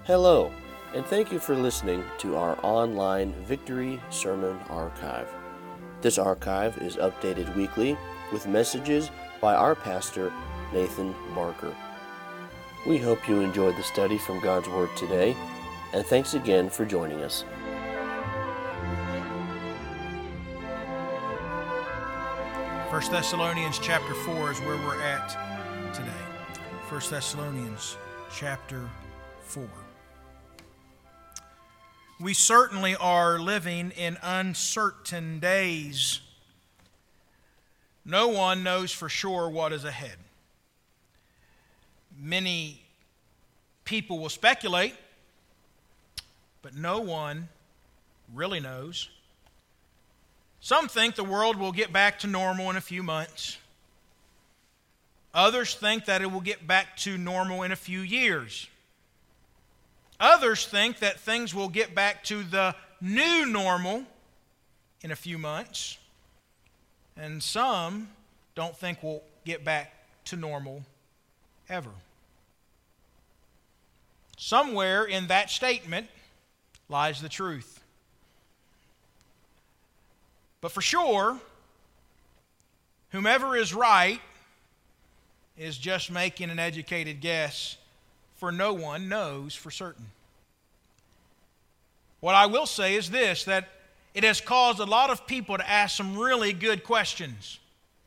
Hello, and thank you for listening to our online Victory Sermon Archive. This archive is updated weekly with messages by our pastor, Nathan Barker. We hope you enjoyed the study from God's Word today, and thanks again for joining us. First Thessalonians chapter 4 is where we're at today. First Thessalonians chapter 4. We certainly are living in uncertain days. No one knows for sure what is ahead. Many people will speculate, but no one really knows. Some think the world will get back to normal in a few months. Others think that it will get back to normal in a few years. Others think that things will get back to the new normal in a few months. And some don't think we'll get back to normal ever. Somewhere in that statement lies the truth. But for sure, whomever is right is just making an educated guess, for no one knows for certain. What I will say is this, that it has caused a lot of people to ask some really good questions.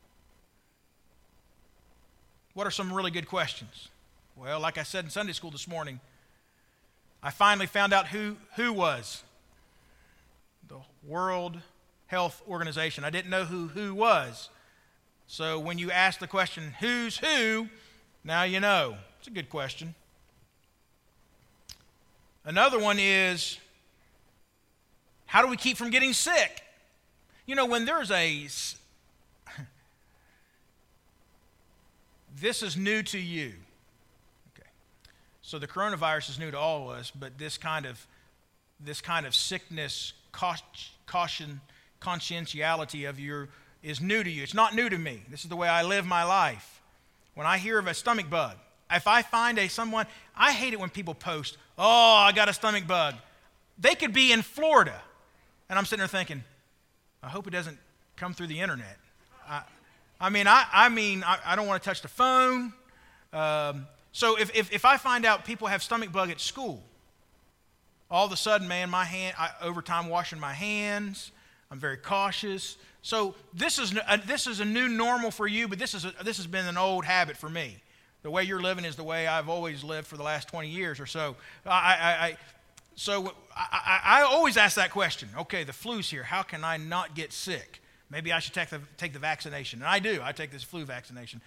What are some really good questions? Well, like I said in Sunday school this morning, I finally found out who was. The World Health Organization. I didn't know who was. So when you ask the question, who's who, now you know. It's a good question. Another one is, how do we keep from getting sick? You know, when there's this is new to you. Okay. So the coronavirus is new to all of us, but this kind of sickness, conscientiality of your is new to you. It's not new to me. This is the way I live my life. When I hear of a stomach bug, if I find someone, I hate it when people post, "Oh, I got a stomach bug." They could be in Florida, and I'm sitting there thinking, I hope it doesn't come through the internet. I don't want to touch the phone. So if I find out people have stomach bug at school, all of a sudden, man, over time washing my hands, I'm very cautious. So this is a new normal for you, but this has been an old habit for me. The way you're living is the way I've always lived for the last 20 years or so. I always ask that question. Okay, the flu's here. How can I not get sick? Maybe I should take the vaccination. And I do. I take this flu vaccination.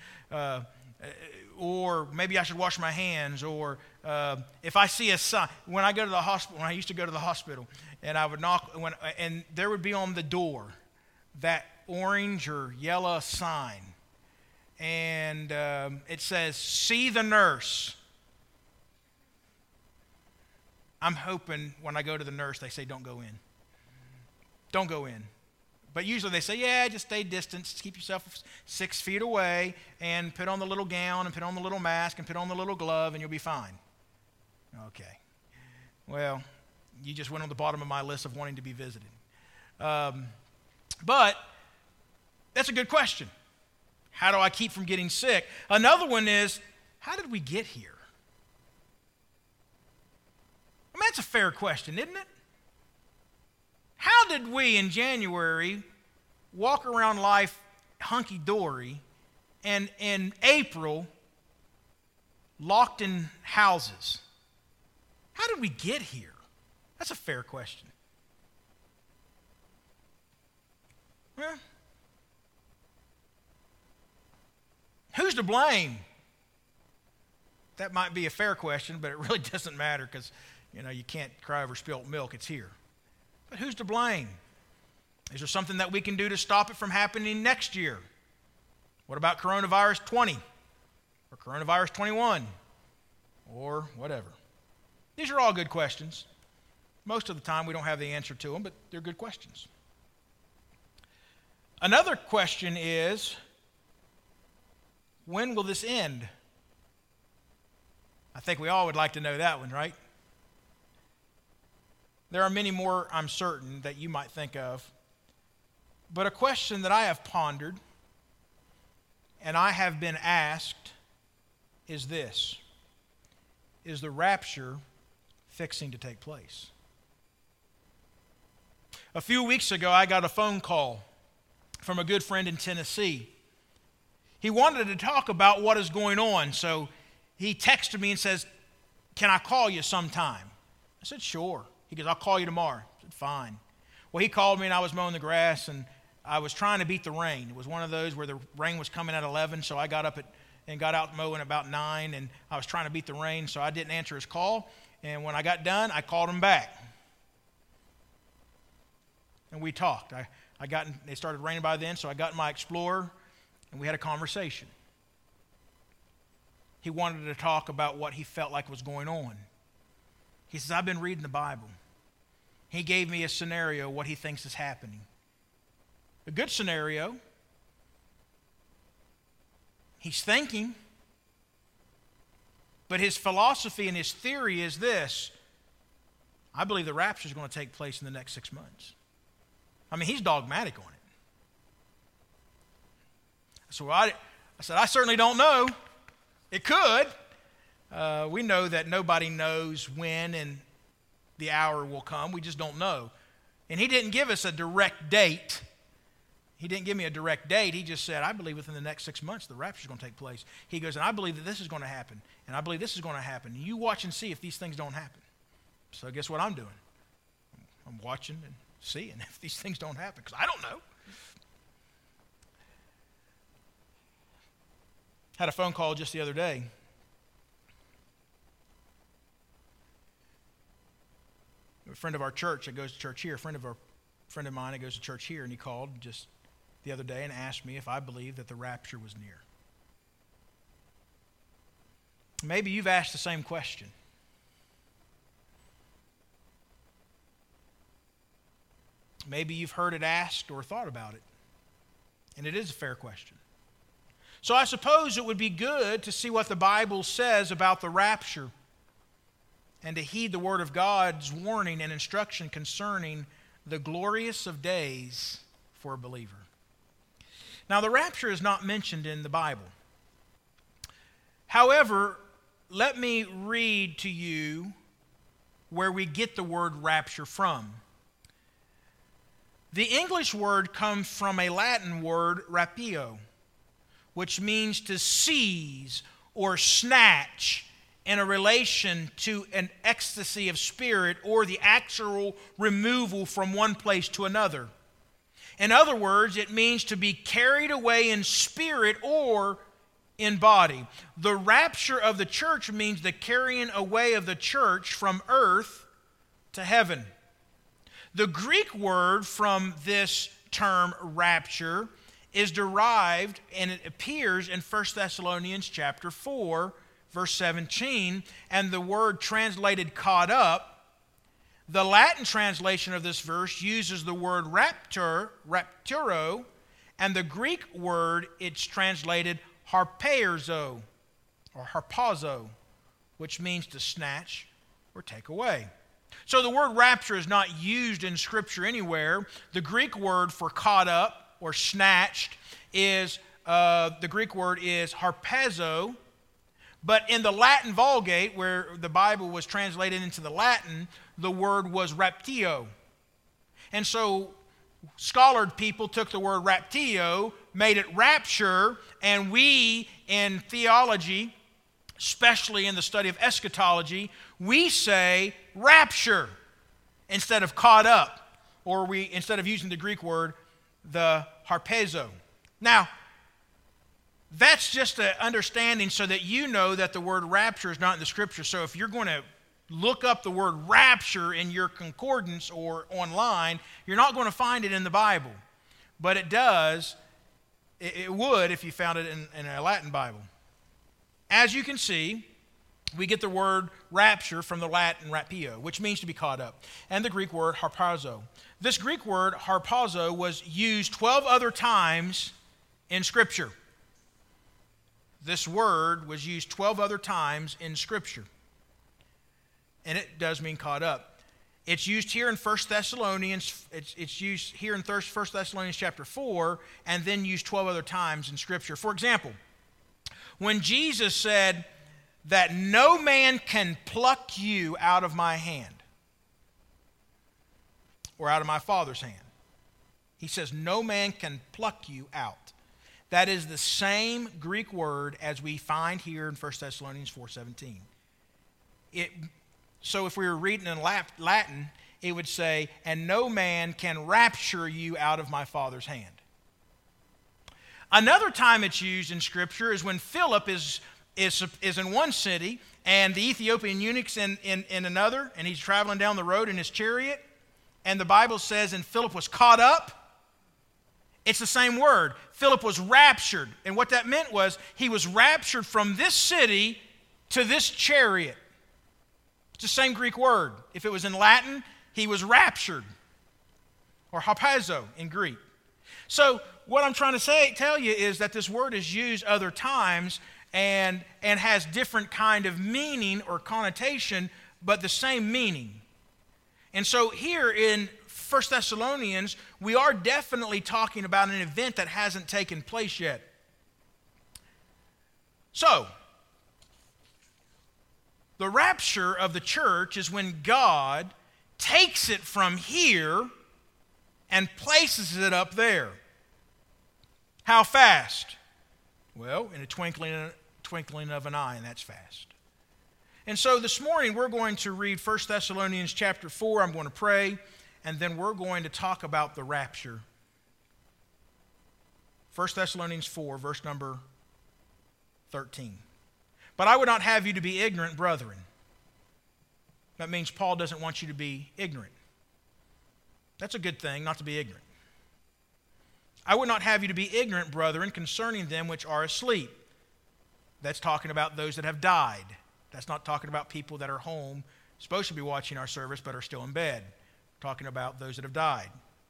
Or maybe I should wash my hands. Or if I see a sign, when I go to the hospital, when I used to go to the hospital, and I would knock, and there would be on the door that orange or yellow sign, and it says, "See the nurse." I'm hoping when I go to the nurse, they say, "Don't go in. Don't go in." But usually they say, "Yeah, just stay distant, just keep yourself 6 feet away, and put on the little gown, and put on the little mask, and put on the little glove, and you'll be fine." Okay. Well, you just went on the bottom of my list of wanting to be visited. But that's a good question. How do I keep from getting sick? Another one is, how did we get here? I mean, that's a fair question, isn't it? How did we in January walk around life hunky-dory and in April locked in houses? How did we get here? That's a fair question. Well, who's to blame? That might be a fair question, but it really doesn't matter because, you can't cry over spilt milk. It's here. But who's to blame? Is there something that we can do to stop it from happening next year? What about coronavirus 20 or coronavirus 21 or whatever? These are all good questions. Most of the time we don't have the answer to them, but they're good questions. Another question is, when will this end? I think we all would like to know that one, right? There are many more, I'm certain, that you might think of. But a question that I have pondered and I have been asked is this: is the rapture fixing to take place? A few weeks ago, I got a phone call from a good friend in Tennessee. He wanted to talk about what is going on, so he texted me and says, "Can I call you sometime?" I said, "Sure." He goes, "I'll call you tomorrow." I said, "Fine." Well, he called me and I was mowing the grass and I was trying to beat the rain. It was one of those where the rain was coming at 11, so I got up and got out mowing about 9, and I was trying to beat the rain, so I didn't answer his call. And when I got done, I called him back. And we talked. It started raining by then, so I got in my Explorer and we had a conversation. He wanted to talk about what he felt like was going on. He says, "I've been reading the Bible." He gave me a scenario, what he thinks is happening. A good scenario. He's thinking. But his philosophy and his theory is this: I believe the rapture is going to take place in the next 6 months. I mean, he's dogmatic on it. So I said, "I certainly don't know. It could." We know that nobody knows when and the hour will come. We just don't know. And he didn't give us a direct date. He didn't give me a direct date. He just said, "I believe within the next 6 months the rapture is going to take place." He goes, "And I believe that this is going to happen. And I believe this is going to happen. You watch and see if these things don't happen." So guess what I'm doing? I'm watching and seeing if these things don't happen, because I don't know. Had a phone call just the other day. A friend of our church that goes to church here, a friend of mine that goes to church here, and he called just the other day and asked me if I believed that the rapture was near. Maybe you've asked the same question. Maybe you've heard it asked or thought about it. And it is a fair question. So I suppose it would be good to see what the Bible says about the rapture and to heed the Word of God's warning and instruction concerning the glorious of days for a believer. Now, the rapture is not mentioned in the Bible. However, let me read to you where we get the word rapture from. The English word comes from a Latin word, rapio, which means to seize or snatch in a relation to an ecstasy of spirit or the actual removal from one place to another. In other words, it means to be carried away in spirit or in body. The rapture of the church means the carrying away of the church from earth to heaven. The Greek word from this term rapture is derived, and it appears in 1 Thessalonians chapter 4, verse 17, and the word translated caught up. The Latin translation of this verse uses the word rapturo, and the Greek word, it's translated harpazo, or harpazo, which means to snatch or take away. So the word rapture is not used in Scripture anywhere. The Greek word for caught up or snatched is, the Greek word is harpazo. But in the Latin Vulgate, where the Bible was translated into the Latin, the word was raptio. And so scholared people took the word raptio, made it rapture, and we in theology, especially in the study of eschatology, we say rapture instead of caught up, or we, instead of using the Greek word, the harpazo. Now, that's just an understanding so that you know that the word rapture is not in the Scripture. So if you're going to look up the word rapture in your concordance or online, you're not going to find it in the Bible. But it does, it would if you found it in a Latin Bible. As you can see, we get the word rapture from the Latin rapio, which means to be caught up, and the Greek word harpazo. This Greek word harpazo was used 12 other times in Scripture. This word was used 12 other times in Scripture. And it does mean caught up. It's used here in 1 Thessalonians. It's used here in 1 Thessalonians chapter 4, and then used 12 other times in Scripture. For example, when Jesus said that no man can pluck you out of my hand or out of my Father's hand. He says no man can pluck you out. That is the same Greek word as we find here in 1 Thessalonians 4:17. So if we were reading in Latin, it would say, and no man can rapture you out of my Father's hand. Another time it's used in Scripture is when Philip is in one city and the Ethiopian eunuch's in another, and he's traveling down the road in his chariot, and the Bible says, and Philip was caught up. It's the same word. Philip was raptured, and what that meant was he was raptured from this city to this chariot. It's the same Greek word. If it was in Latin, he was raptured, or harpazo in Greek. So what I'm trying to tell you is that this word is used other times and has different kind of meaning or connotation, but the same meaning. And so here in 1 Thessalonians, we are definitely talking about an event that hasn't taken place yet. So, the rapture of the church is when God takes it from here and places it up there. How fast? Well, in a twinkling of an eye, and that's fast. And so this morning we're going to read 1 Thessalonians chapter 4. I'm going to pray, and then we're going to talk about the rapture. 1 Thessalonians 4, verse number 13. But I would not have you to be ignorant, brethren. That means Paul doesn't want you to be ignorant. That's a good thing, not to be ignorant. I would not have you to be ignorant, brethren, concerning them which are asleep. That's talking about those that have died. That's not talking about people that are home, supposed to be watching our service, but are still in bed. Talking about those that have died.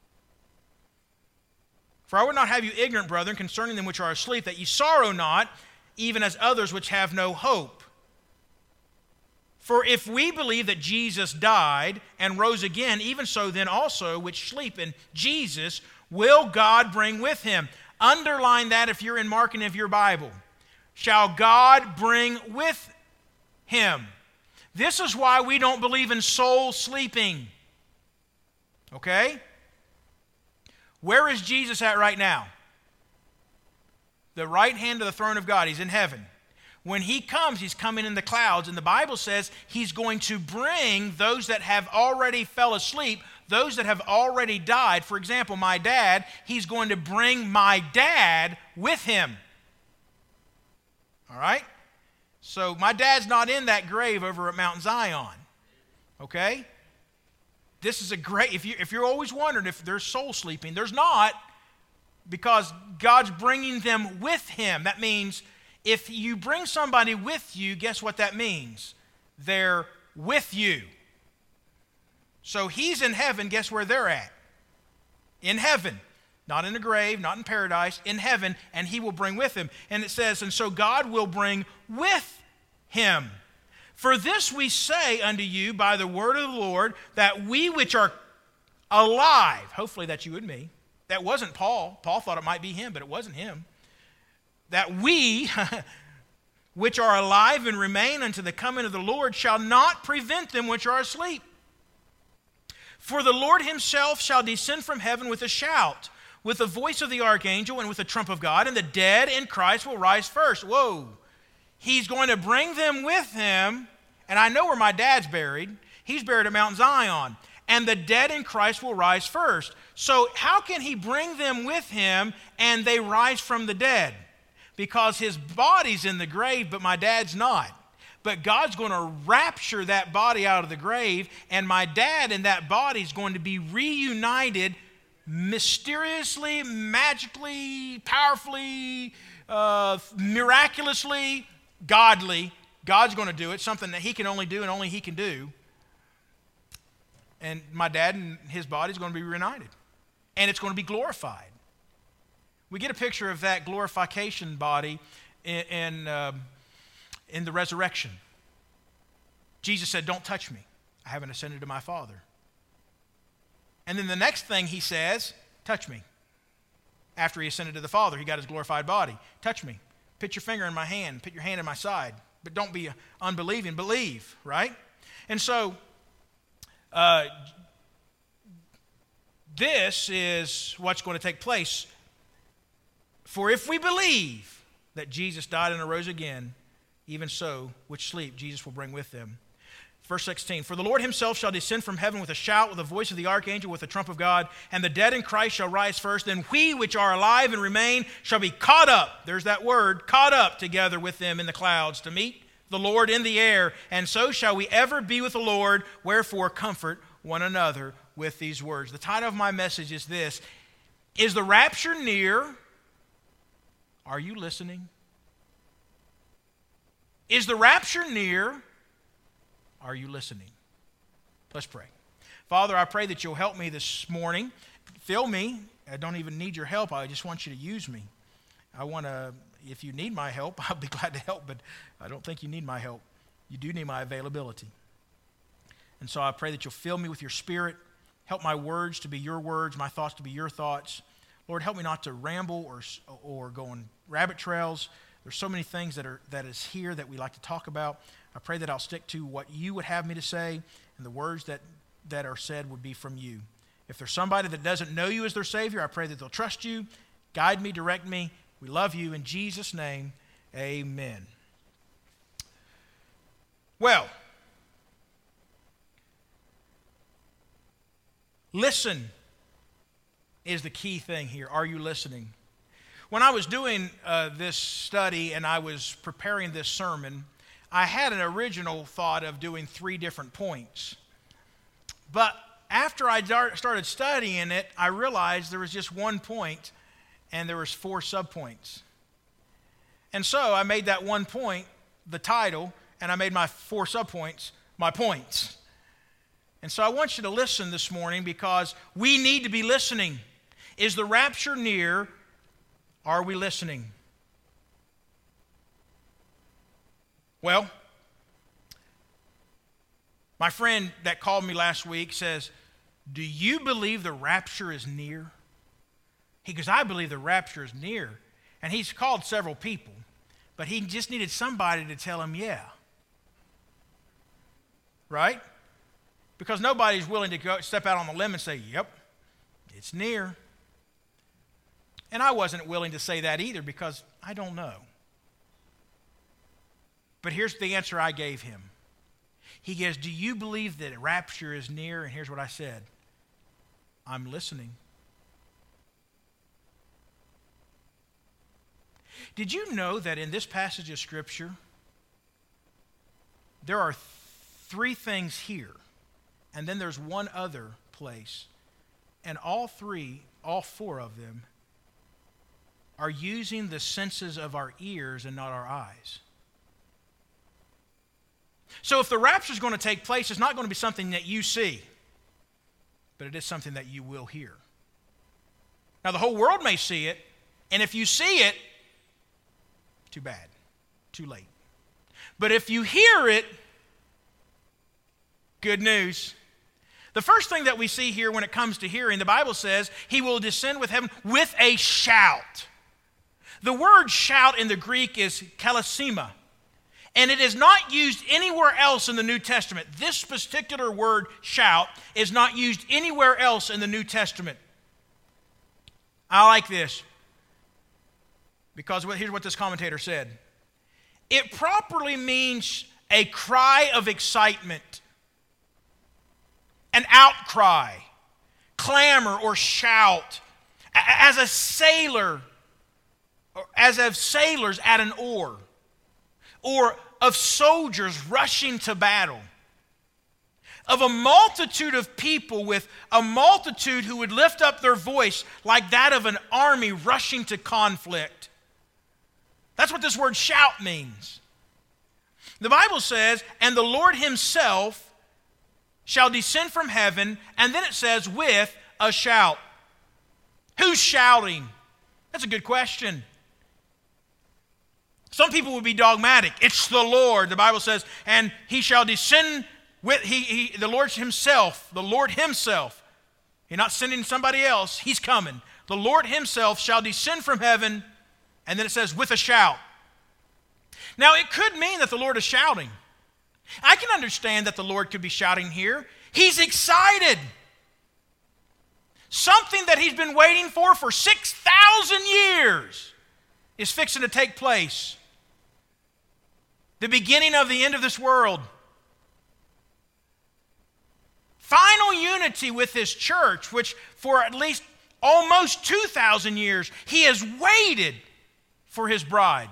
For I would not have you ignorant, brethren, concerning them which are asleep, that ye sorrow not, even as others which have no hope. For if we believe that Jesus died and rose again, even so then also which sleep in Jesus will God bring with him. Underline that if you're in marking of your Bible. Shall God bring with him. This is why we don't believe in soul sleeping. Okay? Where is Jesus at right now? The right hand of the throne of God. He's in heaven. When he comes, he's coming in the clouds, and the Bible says he's going to bring those that have already fell asleep, those that have already died. For example, my dad, he's going to bring my dad with him. All right? So my dad's not in that grave over at Mount Zion. Okay? This is a great, if you're always wondering if there's soul sleeping, there's not, because God's bringing them with him. That means if you bring somebody with you, guess what that means? They're with you. So he's in heaven, guess where they're at? In heaven. Not in the grave, not in paradise, in heaven, and he will bring with him. And it says, and so God will bring with him. For this we say unto you by the word of the Lord, that we which are alive, hopefully that's you and me. That wasn't Paul. Paul thought it might be him, but it wasn't him. That we, which are alive and remain unto the coming of the Lord, shall not prevent them which are asleep. For the Lord himself shall descend from heaven with a shout, with the voice of the archangel, and with the trump of God, and the dead in Christ will rise first. Whoa. He's going to bring them with him, and I know where my dad's buried. He's buried at Mount Zion. And the dead in Christ will rise first. So how can he bring them with him and they rise from the dead? Because his body's in the grave, but my dad's not. But God's going to rapture that body out of the grave, and my dad and that body is going to be reunited mysteriously, magically, powerfully, miraculously, godly. God's going to do it, something that he can only do and only he can do. And my dad and his body is going to be reunited. And it's going to be glorified. We get a picture of that glorification body in the resurrection. Jesus said, don't touch me. I haven't ascended to my Father. And then the next thing he says, touch me. After he ascended to the Father, he got his glorified body. Touch me. Put your finger in my hand. Put your hand in my side. But don't be unbelieving. Believe, right? And so, this is what's going to take place. For if we believe that Jesus died and arose again, even so, which sleep Jesus will bring with them. Verse 16, for the Lord himself shall descend from heaven with a shout, with the voice of the archangel, with the trump of God, and the dead in Christ shall rise first. Then we which are alive and remain shall be caught up, there's that word, caught up together with them in the clouds to meet the Lord in the air, and so shall we ever be with the Lord. Wherefore comfort one another with these words. The title of my message is this: is the rapture near? Are you listening? Is the rapture near? Are you listening? Let's pray. Father, I pray that you'll help me this morning. Fill me. I don't even need your help. I just want you to use me. If you need my help, I'll be glad to help, but I don't think you need my help. You do need my availability. And so I pray that you'll fill me with your Spirit. Help my words to be your words, my thoughts to be your thoughts. Lord, help me not to ramble or go on rabbit trails. There's so many things that is here that we like to talk about. I pray that I'll stick to what you would have me to say, and the words that are said would be from you. If there's somebody that doesn't know you as their Savior, I pray that they'll trust you, guide me, direct me. We love you. In Jesus' name, amen. Well, listen is the key thing here. Are you listening? When I was doing this study and I was preparing this sermon, I had an original thought of doing 3 different points. But after I started studying it, I realized there was just one point and there was 4 subpoints. And so I made that one point the title, and I made my 4 subpoints my points. And so I want you to listen this morning because we need to be listening. Is the rapture near? Are we listening? Well, my friend that called me last week says, do you believe the rapture is near? He goes, I believe the rapture is near. And he's called several people, but he just needed somebody to tell him, yeah. Right? Because nobody's willing to step out on the limb and say, yep, it's near. And I wasn't willing to say that either because I don't know. But here's the answer I gave him. He goes, do you believe that rapture is near? And here's what I said. I'm listening. Did you know that in this passage of Scripture, there are 3 things here, and then there's one other place, and all 4 of them are using the senses of our ears and not our eyes. So if the rapture is going to take place, it's not going to be something that you see, but it is something that you will hear. Now, the whole world may see it, and if you see it, too bad, too late. But if you hear it, good news. The first thing that we see here when it comes to hearing, the Bible says, he will descend with heaven with a shout. The word shout in the Greek is kallisema. And it is not used anywhere else in the New Testament. This particular word, shout, is not used anywhere else in the New Testament. I like this. Because here's what this commentator said. It properly means a cry of excitement, an outcry, clamor, or shout. As a sailor, as of sailors at an oar, or of soldiers rushing to battle, of a multitude of people with a multitude who would lift up their voice like that of an army rushing to conflict. That's what this word shout means. The Bible says, and the Lord himself shall descend from heaven, and then it says, with a shout. Who's shouting? That's a good question. Some people would be dogmatic. It's the Lord. The Bible says, and he shall descend with the Lord himself. He's not sending somebody else. He's coming. The Lord himself shall descend from heaven, and then it says, with a shout. Now, it could mean that the Lord is shouting. I can understand that the Lord could be shouting here. He's excited. Something that he's been waiting for 6,000 years is fixing to take place. The beginning of the end of this world. Final unity with his church, which for at least almost 2,000 years, he has waited for his bride.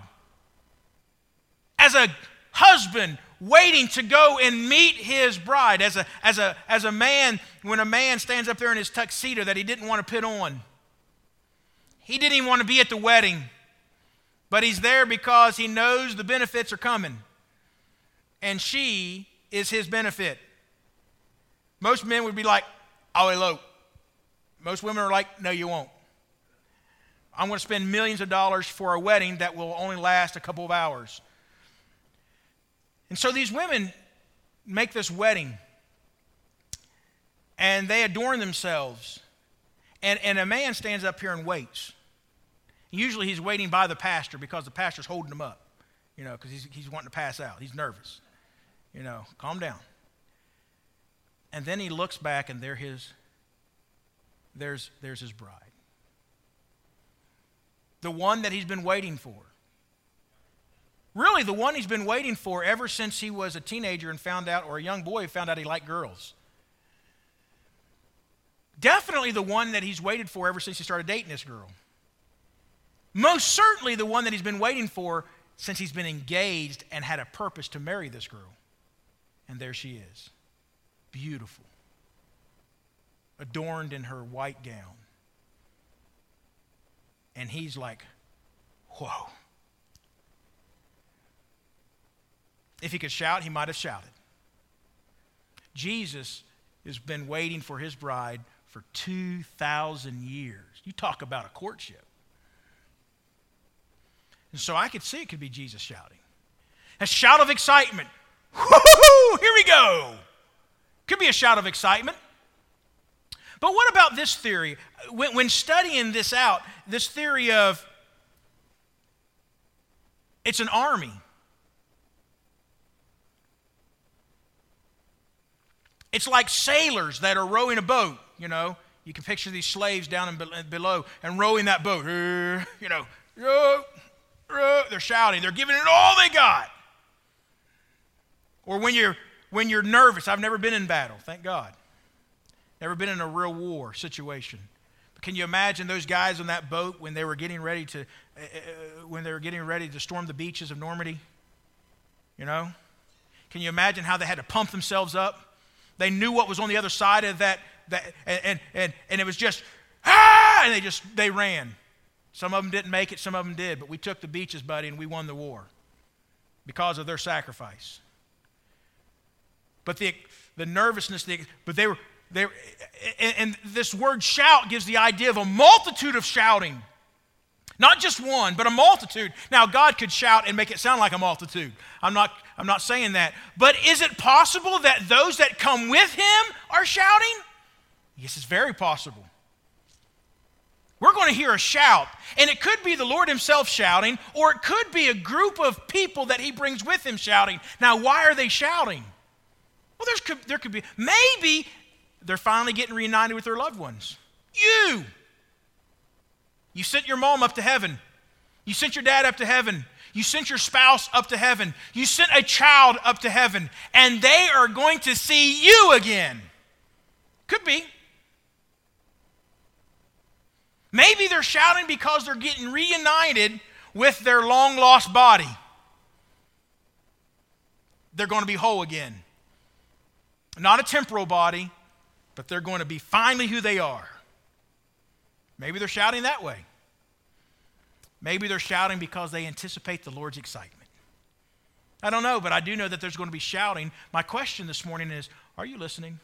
As a husband waiting to go and meet his bride, as a man, when a man stands up there in his tuxedo that he didn't want to put on. He didn't even want to be at the wedding, but he's there because he knows the benefits are coming. And she is his benefit. Most men would be like, I'll elope. Most women are like, no, you won't. I'm going to spend millions of dollars for a wedding that will only last a couple of hours. And so these women make this wedding, and they adorn themselves. And a man stands up here and waits. Usually he's waiting by the pastor because the pastor's holding him up, because he's wanting to pass out. He's nervous. Calm down. And then he looks back, and there's his bride. The one that he's been waiting for. Really, the one he's been waiting for ever since he was a teenager and found out, or a young boy, found out he liked girls. Definitely the one that he's waited for ever since he started dating this girl. Most certainly the one that he's been waiting for since he's been engaged and had a purpose to marry this girl. And there she is. Beautiful. Adorned in her white gown. And he's like, whoa. If he could shout, he might have shouted. Jesus has been waiting for his bride for 2,000 years. You talk about a courtship. And so I could see it could be Jesus shouting. A shout of excitement. Woo-hoo-hoo, here we go. Could be a shout of excitement. But what about this theory? When studying this out, this theory of it's an army. It's like sailors that are rowing a boat, You can picture these slaves down below and rowing that boat. Row. They're shouting. They're giving it all they got. Or when you're nervous. I've never been in battle, thank God. Never been in a real war situation. But can you imagine those guys on that boat when they were getting ready to storm the beaches of Normandy? Can you imagine how they had to pump themselves up? They knew what was on the other side of that and it was just, and they ran. Some of them didn't make it, some of them did, but we took the beaches, buddy, and we won the war because of their sacrifice. But the nervousness, and this word shout gives the idea of a multitude of shouting. Not just one, but a multitude. Now, God could shout and make it sound like a multitude. I'm not saying that. But is it possible that those that come with him are shouting? Yes, it's very possible. We're going to hear a shout, and it could be the Lord himself shouting, or it could be a group of people that he brings with him shouting. Now, why are they shouting? Well, there could be, maybe they're finally getting reunited with their loved ones. You sent your mom up to heaven. You sent your dad up to heaven. You sent your spouse up to heaven. You sent a child up to heaven, and they are going to see you again. Could be. Maybe they're shouting because they're getting reunited with their long-lost body. They're going to be whole again. Not a temporal body, but they're going to be finally who they are. Maybe they're shouting that way. Maybe they're shouting because they anticipate the Lord's excitement. I don't know, but I do know that there's going to be shouting. My question this morning is, are you listening?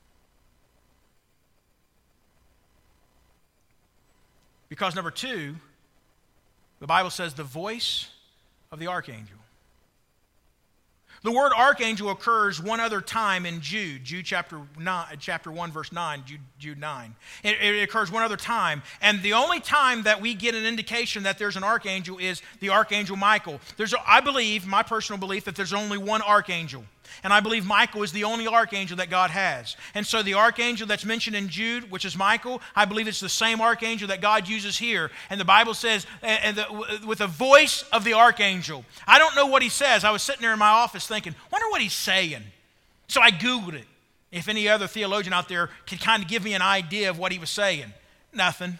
Because number 2, the Bible says the voice of the archangel. The word archangel occurs one other time in Jude chapter 1, verse 9, Jude 9. It occurs one other time, and the only time that we get an indication that there's an archangel is the archangel Michael. I believe, my personal belief, that there's only one archangel. And I believe Michael is the only archangel that God has. And so the archangel that's mentioned in Jude, which is Michael, I believe it's the same archangel that God uses here. And the Bible says, with the voice of the archangel. I don't know what he says. I was sitting there in my office thinking, wonder what he's saying. So I Googled it. If any other theologian out there could kind of give me an idea of what he was saying. Nothing.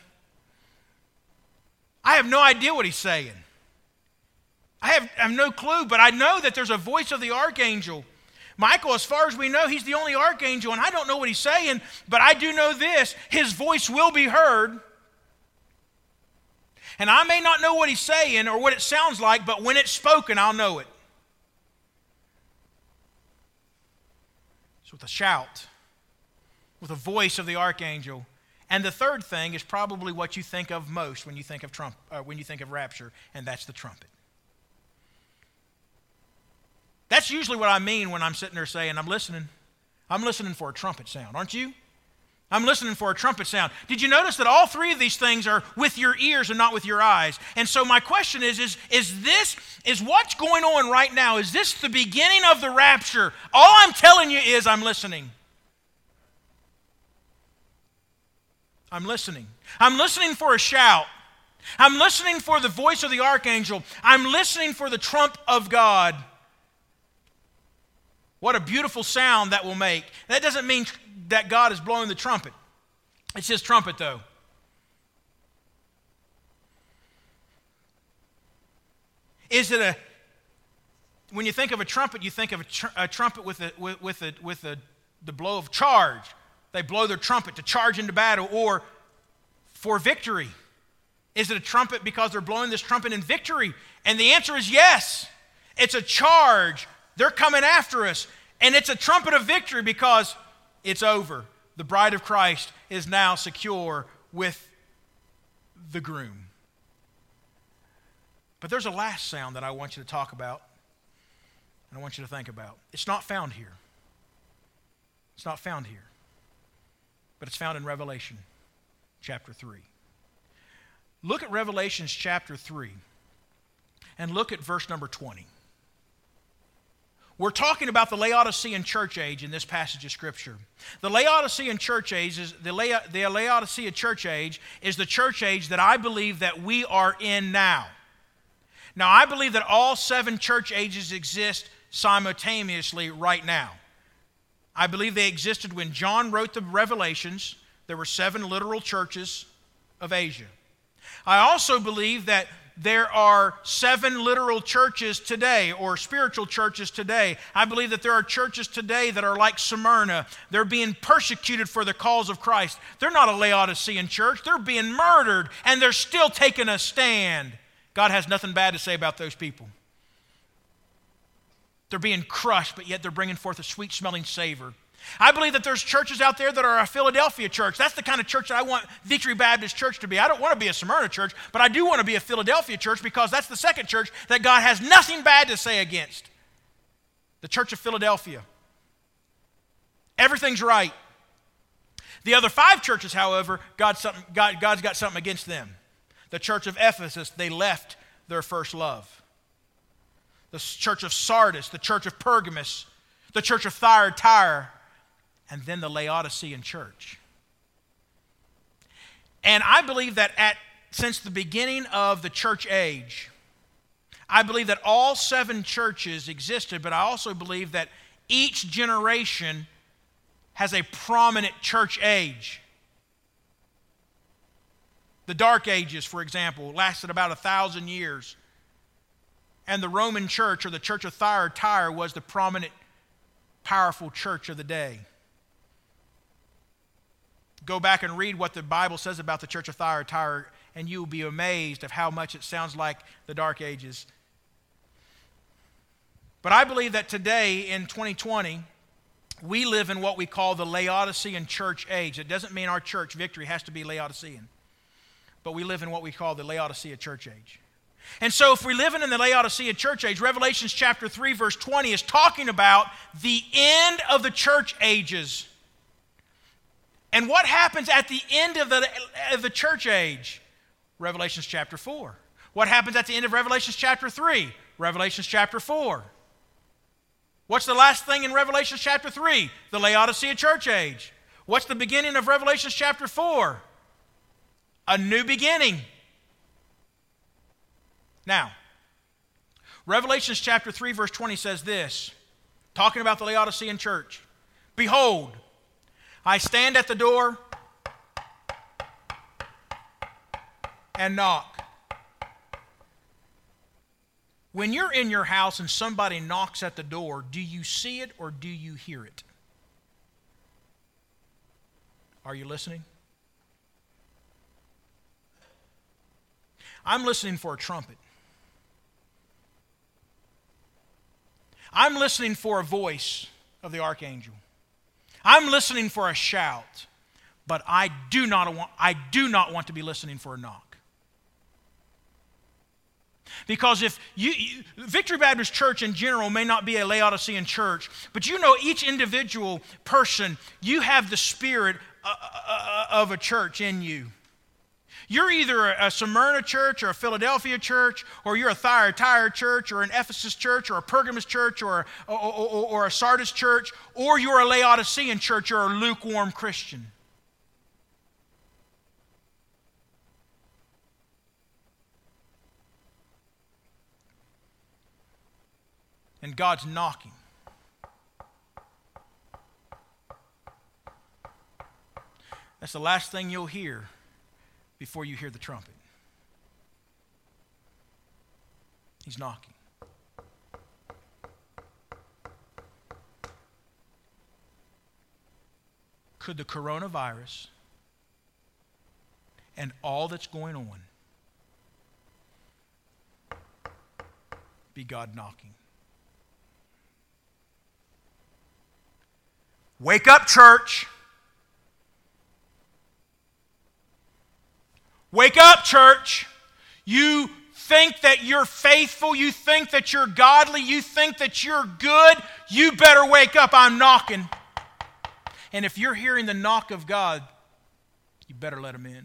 I have no idea what he's saying. I have no clue, but I know that there's a voice of the archangel. Michael, as far as we know, he's the only archangel, and I don't know what he's saying, but I do know this: his voice will be heard. And I may not know what he's saying or what it sounds like, but when it's spoken, I'll know it. It's with a shout, with a voice of the archangel. And the third thing is probably what you think of most when you think of rapture, and that's the trumpet. That's usually what I mean when I'm sitting there saying, I'm listening. I'm listening for a trumpet sound, aren't you? I'm listening for a trumpet sound. Did you notice that all three of these things are with your ears and not with your eyes? And so my question is what's going on right now? Is this the beginning of the rapture? All I'm telling you is I'm listening. I'm listening. I'm listening for a shout. I'm listening for the voice of the archangel. I'm listening for the trump of God. What a beautiful sound that will make. That doesn't mean that God is blowing the trumpet. It's his trumpet, though. When you think of a trumpet, you think of a trumpet with the blow of charge. They blow their trumpet to charge into battle or for victory. Is it a trumpet because they're blowing this trumpet in victory? And the answer is yes. It's a charge. They're coming after us. And it's a trumpet of victory because it's over. The bride of Christ is now secure with the groom. But there's a last sound that I want you to talk about, and I want you to think about. It's not found here. It's not found here. But it's found in Revelation chapter 3. Look at Revelation chapter 3 and look at verse number 20. We're talking about the Laodicean church age in this passage of Scripture. The Laodicean church age is the Laodicea church age is the church age that I believe that we are in now. Now, I believe that all 7 church ages exist simultaneously right now. I believe they existed when John wrote the Revelations. There were 7 literal churches of Asia. I also believe that there are 7 literal churches today, or spiritual churches today. I believe that there are churches today that are like Smyrna. They're being persecuted for the cause of Christ. They're not a Laodicean church. They're being murdered, and they're still taking a stand. God has nothing bad to say about those people. They're being crushed, but yet they're bringing forth a sweet-smelling savor. I believe that there's churches out there that are a Philadelphia church. That's the kind of church that I want Victory Baptist Church to be. I don't want to be a Smyrna church, but I do want to be a Philadelphia church because that's the second church that God has nothing bad to say against. The Church of Philadelphia. Everything's right. The other 5 churches, however, God's got something against them. The Church of Ephesus, they left their first love. The Church of Sardis, the Church of Pergamos, the Church of Thyatira, and then the Laodicean church. And I believe that since the beginning of the church age, I believe that all 7 churches existed, but I also believe that each generation has a prominent church age. The Dark Ages, for example, lasted about 1,000 years. And the Roman church, or the Church of Thyatira, was the prominent, powerful church of the day. Go back and read what the Bible says about the Church of Thyatira, and you will be amazed of how much it sounds like the Dark Ages. But I believe that today, in 2020, we live in what we call the Laodicean church age. It doesn't mean our church, Victory, has to be Laodicean. But we live in what we call the Laodicea church age. And so if we're living in the Laodicean church age, Revelation chapter 3, verse 20 is talking about the end of the church ages. And what happens at the end of the church age? Revelation chapter 4. What happens at the end of Revelation chapter 3? Revelation chapter 4. What's the last thing in Revelation chapter 3? The Laodicea church age. What's the beginning of Revelation chapter 4? A new beginning. Now, Revelation chapter 3 verse 20 says this, talking about the Laodicean church. Behold, I stand at the door and knock. When you're in your house and somebody knocks at the door, do you see it or do you hear it? Are you listening? I'm listening for a trumpet. I'm listening for a voice of the archangel. I'm listening for a shout, but I do not want to be listening for a knock. Because if Victory Baptist Church in general may not be a Laodicean church, but you know each individual person, you have the spirit of a church in you. You're either a Smyrna church or a Philadelphia church, or you're a Thyatira church or an Ephesus church or a Pergamos church or a Sardis church, or you're a Laodicean church or a lukewarm Christian. And God's knocking. That's the last thing you'll hear before you hear the trumpet. He's knocking. Could the coronavirus and all that's going on be God knocking? Wake up, church. Wake up, church. You think that you're faithful. You think that you're godly. You think that you're good. You better wake up. I'm knocking. And if you're hearing the knock of God, you better let him in.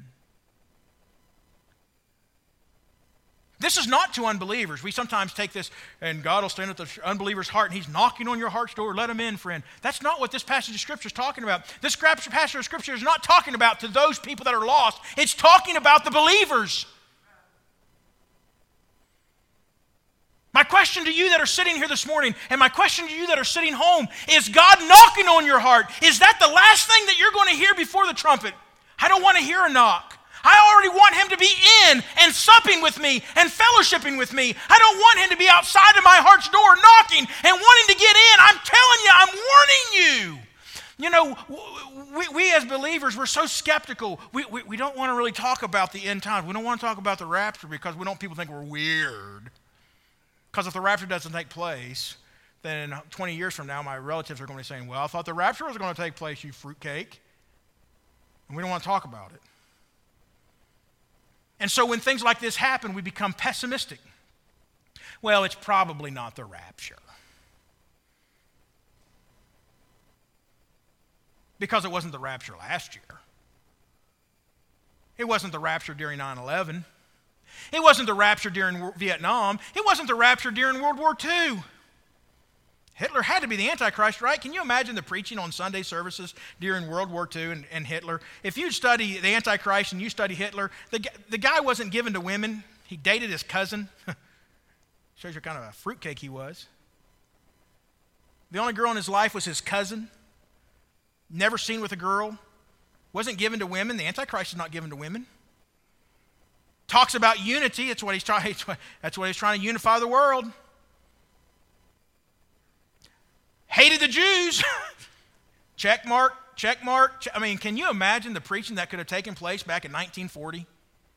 This is not to unbelievers. We sometimes take this, and God will stand at the unbeliever's heart, and he's knocking on your heart's door. Let him in, friend. That's not what this passage of Scripture is talking about. This passage of Scripture is not talking about to those people that are lost. It's talking about the believers. My question to you that are sitting here this morning, and my question to you that are sitting home, is God knocking on your heart? Is that the last thing that you're going to hear before the trumpet? I don't want to hear a knock. I already want him to be in and supping with me and fellowshipping with me. I don't want him to be outside of my heart's door knocking and wanting to get in. I'm telling you, I'm warning you. You know, we as believers, we're so skeptical. We don't want to really talk about the end times. We don't want to talk about the rapture because we don't people think we're weird. Because if the rapture doesn't take place, then 20 years from now, my relatives are going to be saying, well, I thought the rapture was going to take place, you fruitcake. And we don't want to talk about it. And so when things like this happen, we become pessimistic. Well, it's probably not the rapture. Because it wasn't the rapture last year. It wasn't the rapture during 9/11. It wasn't the rapture during Vietnam. It wasn't the rapture during World War II. Hitler had to be the Antichrist, right? Can you imagine the preaching on Sunday services during World War II and Hitler? If you study the Antichrist and you study Hitler, the guy wasn't given to women. He dated his cousin. Shows you what kind of a fruitcake he was. The only girl in his life was his cousin. Never seen with a girl. Wasn't given to women. The Antichrist is not given to women. Talks about unity. That's what he's trying to unify the world. Hated the Jews. Check mark. I mean, can you imagine the preaching that could have taken place back in 1940?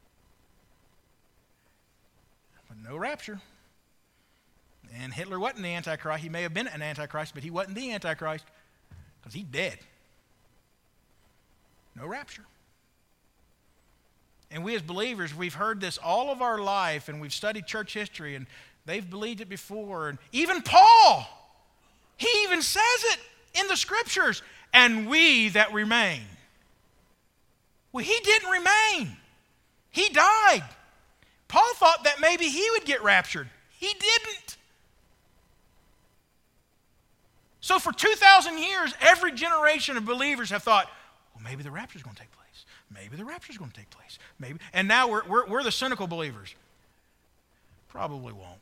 But no rapture. And Hitler wasn't the Antichrist. He may have been an Antichrist, but he wasn't the Antichrist because he's dead. No rapture. And we as believers, we've heard this all of our life, and we've studied church history, and they've believed it before. And even Paul, he even says it in the scriptures, and we that remain. Well, he didn't remain. He died. Paul thought that maybe he would get raptured. He didn't. So for 2,000 years, every generation of believers have thought, well, maybe the rapture is going to take place. Maybe the rapture is going to take place. Maybe. And now we're the cynical believers. Probably won't.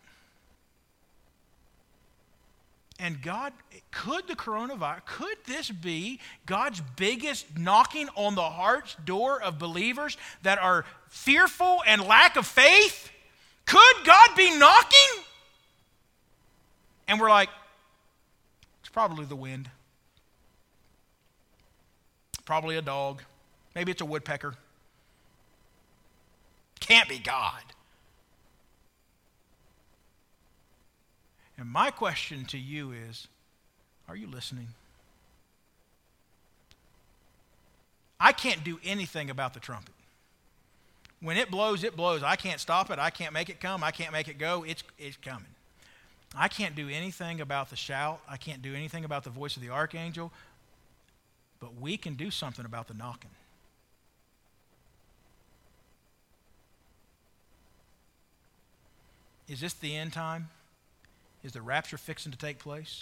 And God, could this be God's biggest knocking on the heart's door of believers that are fearful and lack of faith? Could God be knocking? And we're like, it's probably the wind. Probably a dog. Maybe it's a woodpecker. Can't be God. And my question to you is, are you listening? I can't do anything about the trumpet. When it blows, it blows. I can't stop it. I can't make it come. I can't make it go. It's coming. I can't do anything about the shout. I can't do anything about the voice of the archangel. But we can do something about the knocking. Is this the end time? Is the rapture fixing to take place?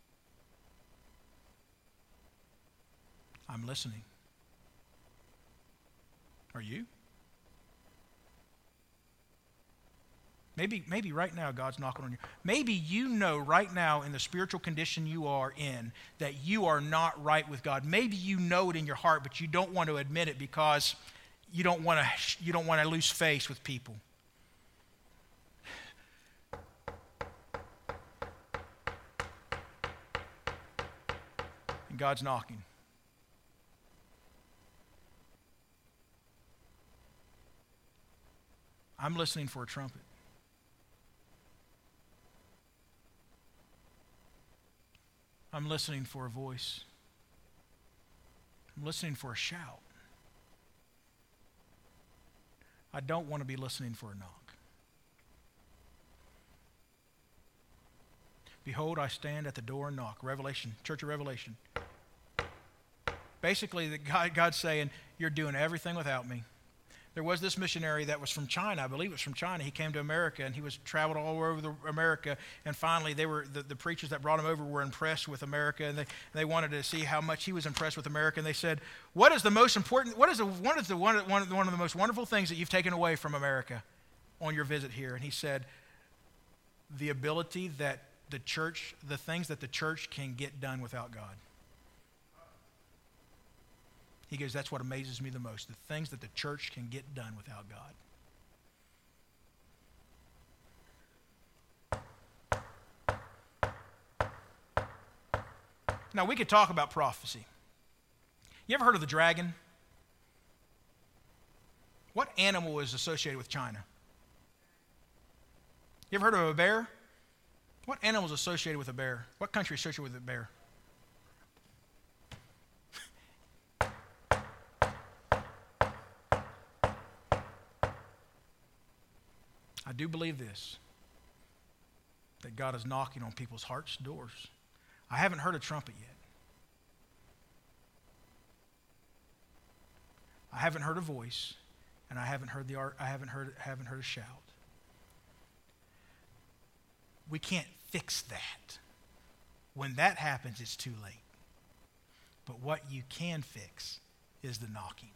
I'm listening. Are you? Maybe right now God's knocking on you. Maybe you know right now in the spiritual condition you are in that you are not right with God. Maybe you know it in your heart, but you don't want to admit it because you don't want to lose face with people. And God's knocking. I'm listening for a trumpet. I'm listening for a voice. I'm listening for a shout. I don't want to be listening for a knock. Behold, I stand at the door and knock. Revelation, Church of Revelation. Basically, God's saying, you're doing everything without me. There was this missionary that was from China. I believe it was from China. He came to America, and he was traveled all over America. And finally, the preachers that brought him over were impressed with America, and they wanted to see how much he was impressed with America. And they said, "What is the most important? One of the most wonderful things that you've taken away from America on your visit here?" And he said, "The ability that the things that the church can get done without God." He goes, that's what amazes me the most, the things that the church can get done without God. Now, we could talk about prophecy. You ever heard of the dragon? What animal is associated with China? You ever heard of a bear? What animal is associated with a bear? What country is associated with a bear? I do believe this, that God is knocking on people's hearts' doors. I haven't heard a trumpet yet. I haven't heard a voice, and I haven't heard a shout. We can't fix that. When that happens, it's too late. But what you can fix is the knocking.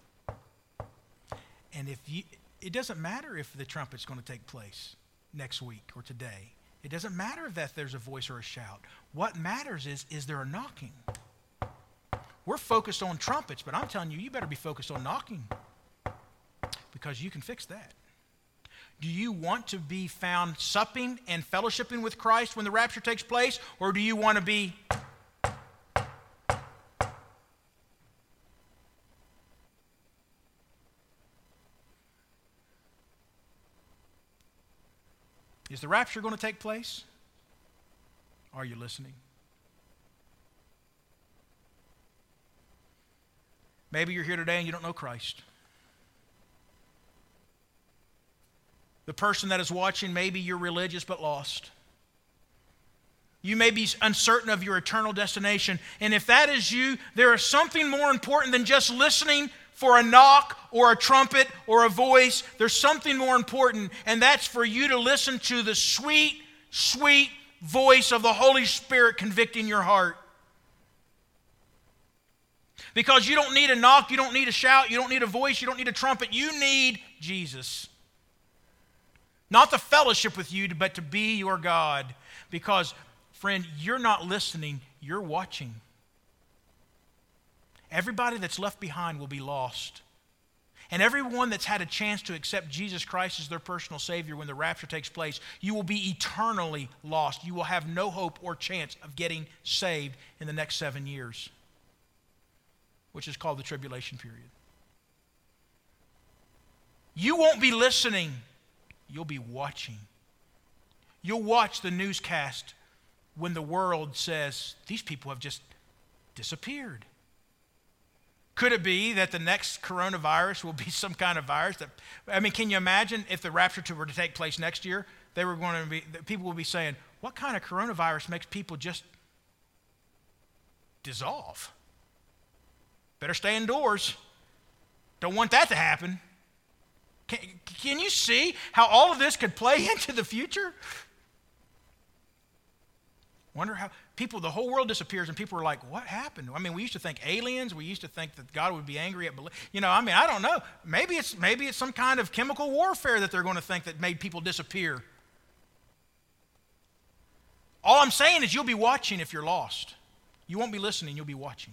And it doesn't matter if the trumpet's going to take place next week or today. It doesn't matter if there's a voice or a shout. What matters is there a knocking? We're focused on trumpets, but I'm telling you, you better be focused on knocking because you can fix that. Do you want to be found supping and fellowshipping with Christ when the rapture takes place, or do you want to be Is the rapture going to take place? Are you listening? Maybe you're here today and you don't know Christ. The person that is watching, maybe you're religious but lost. You may be uncertain of your eternal destination. And if that is you, there is something more important than just listening for a knock or a trumpet or a voice. There's something more important, and that's for you to listen to the sweet, sweet voice of the Holy Spirit convicting your heart. Because you don't need a knock, you don't need a shout, you don't need a voice, you don't need a trumpet. You need Jesus. Not the fellowship with you, but to be your God. Because, friend, you're not listening, you're watching. Everybody that's left behind will be lost. And everyone that's had a chance to accept Jesus Christ as their personal Savior when the rapture takes place, you will be eternally lost. You will have no hope or chance of getting saved in the next 7 years, which is called the tribulation period. You won't be listening. You'll be watching. You'll watch the newscast when the world says, these people have just disappeared. Could it be that the next coronavirus will be some kind of virus that, can you imagine if the rapture were to take place next year? People will be saying, what kind of coronavirus makes people just dissolve? Better stay indoors. Don't want that to happen. Can you see how all of this could play into the future? Wonder how the whole world disappears and people are like, what happened? We used to think aliens. We used to think that God would be angry at, I don't know. Maybe it's some kind of chemical warfare that they're going to think that made people disappear. All I'm saying is you'll be watching if you're lost. You won't be listening, you'll be watching.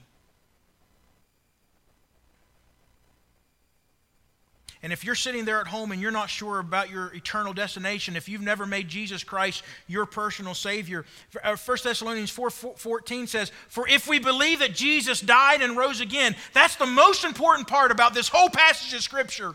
And if you're sitting there at home and you're not sure about your eternal destination, if you've never made Jesus Christ your personal Savior, 1 Thessalonians 4:14 says, for if we believe that Jesus died and rose again, that's the most important part about this whole passage of Scripture.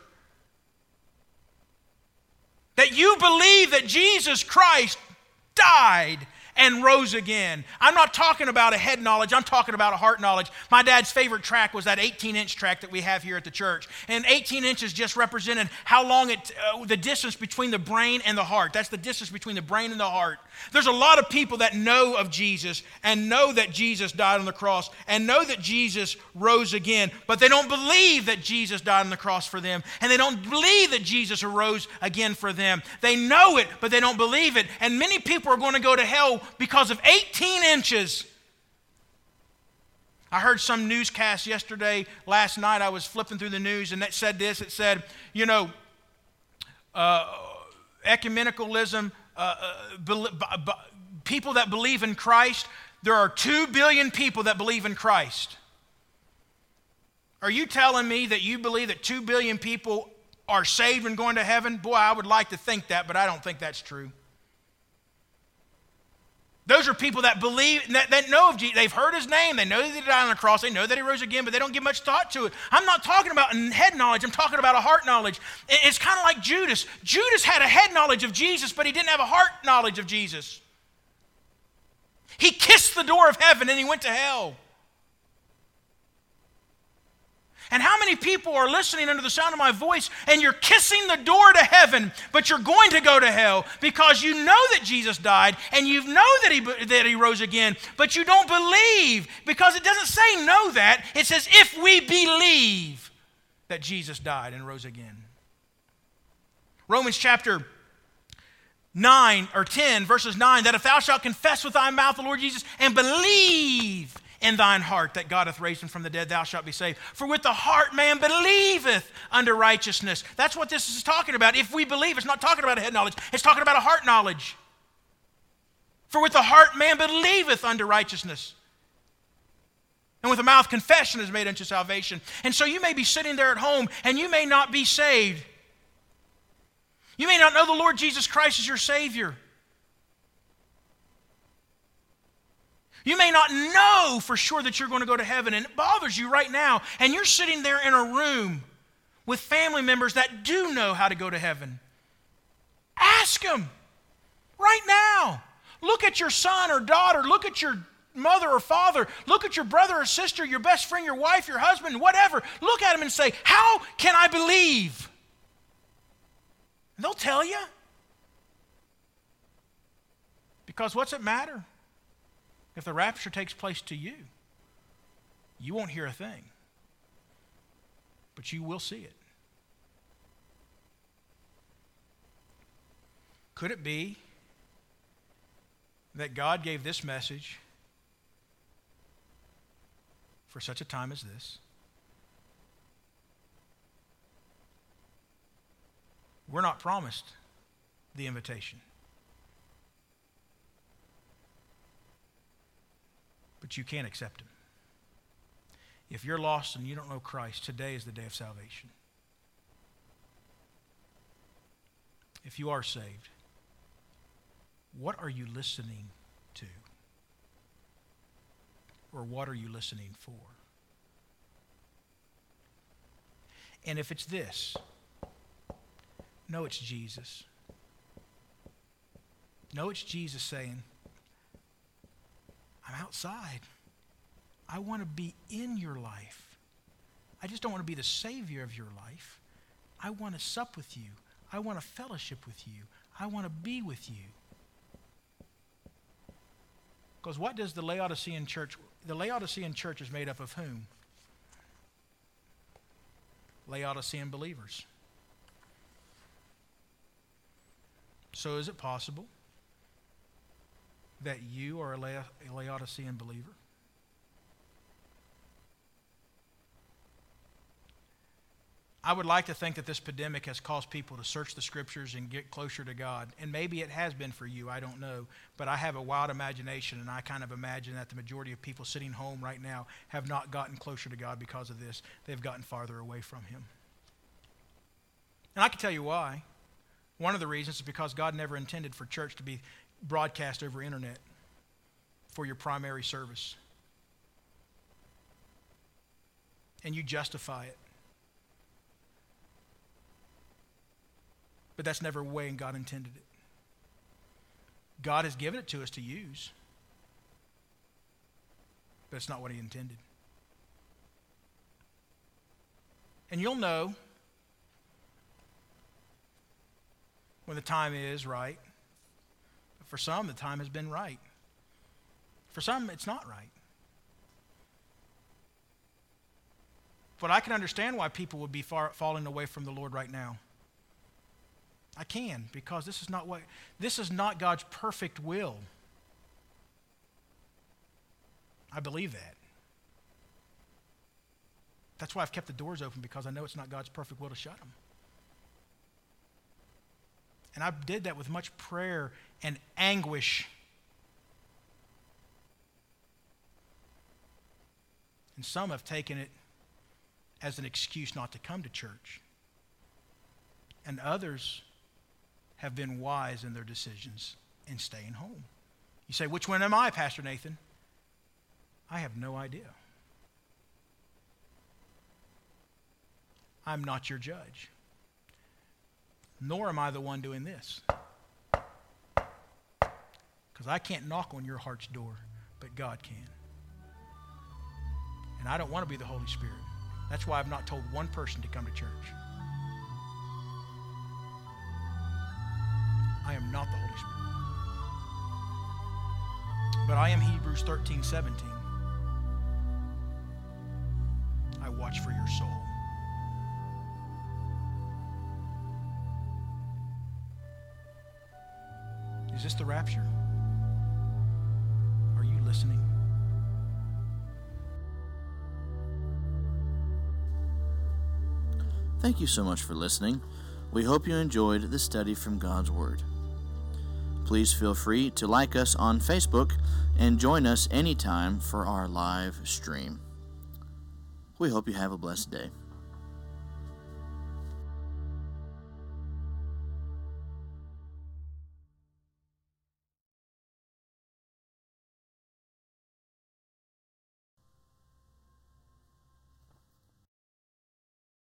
That you believe that Jesus Christ died and rose again. I'm not talking about a head knowledge, I'm talking about a heart knowledge. My dad's favorite track was that 18-inch track that we have here at the church. And 18 inches just represented how long the distance between the brain and the heart. That's the distance between the brain and the heart. There's a lot of people that know of Jesus and know that Jesus died on the cross and know that Jesus rose again, but they don't believe that Jesus died on the cross for them, and they don't believe that Jesus arose again for them. They know it, but they don't believe it. And many people are going to go to hell because of 18 inches. I heard some newscast last night I was flipping through the news, and it said this. It said, ecumenicalism, people that believe in Christ, there are 2 billion people that believe in Christ. Are you telling me that you believe that 2 billion people are saved and going to heaven? Boy, I would like to think that, but I don't think that's true. Those are people that believe, that know of Jesus. They've heard his name. They know that he died on the cross. They know that he rose again, but they don't give much thought to it. I'm not talking about head knowledge. I'm talking about a heart knowledge. It's kind of like Judas. Judas had a head knowledge of Jesus, but he didn't have a heart knowledge of Jesus. He kissed the door of heaven and he went to hell. And how many people are listening under the sound of my voice and you're kissing the door to heaven, but you're going to go to hell because you know that Jesus died and you know that he rose again, but you don't believe because it doesn't say know that. It says if we believe that Jesus died and rose again. Romans chapter 9 or 10 verses 9, that if thou shalt confess with thy mouth the Lord Jesus and believe in thine heart that God hath raised him from the dead, thou shalt be saved. For with the heart man believeth unto righteousness. That's what this is talking about. If we believe, it's not talking about a head knowledge. It's talking about a heart knowledge. For with the heart man believeth unto righteousness. And with the mouth confession is made unto salvation. And so you may be sitting there at home and you may not be saved. You may not know the Lord Jesus Christ as your Savior. You may not know for sure that you're going to go to heaven, and it bothers you right now, and you're sitting there in a room with family members that do know how to go to heaven. Ask them right now. Look at your son or daughter. Look at your mother or father. Look at your brother or sister, your best friend, your wife, your husband, whatever. Look at them and say, how can I believe? And they'll tell you. Because what's it matter? If the rapture takes place to you, you won't hear a thing. But you will see it. Could it be that God gave this message for such a time as this? We're not promised the invitation. But you can accept him. If you're lost and you don't know Christ, today is the day of salvation. If you are saved, what are you listening to? Or what are you listening for? And if it's this, no, it's Jesus. No, it's Jesus saying, I'm outside. I want to be in your life. I just don't want to be the savior of your life. I want to sup with you. I want to fellowship with you. I want to be with you. Because what does the Laodicean church, the Laodicean church is made up of whom? Laodicean believers. So is it possible that you are a Laodicean believer? I would like to think that this pandemic has caused people to search the scriptures and get closer to God. And maybe it has been for you, I don't know. But I have a wild imagination, and I kind of imagine that the majority of people sitting home right now have not gotten closer to God because of this. They've gotten farther away from him. And I can tell you why. One of the reasons is because God never intended for church to be broadcast over internet for your primary service. And you justify it. But that's never the way God intended it. God has given it to us to use. But it's not what he intended. And you'll know when the time is right. For some, the time has been right. For some, it's not right. But I can understand why people would be falling away from the Lord right now. I can, because this is not God's perfect will. I believe that. That's why I've kept the doors open, because I know it's not God's perfect will to shut them. And I did that with much prayer and anguish. And some have taken it as an excuse not to come to church. And others have been wise in their decisions in staying home. You say, which one am I, Pastor Nathan? I have no idea. I'm not your judge. Nor am I the one doing this. Because I can't knock on your heart's door, but God can. And I don't want to be the Holy Spirit. That's why I've not told one person to come to church. I am not the Holy Spirit. But I am Hebrews 13:17. I watch for your soul. Is this the rapture? Are you listening? Thank you so much for listening. We hope you enjoyed the study from God's Word. Please feel free to like us on Facebook and join us anytime for our live stream. We hope you have a blessed day.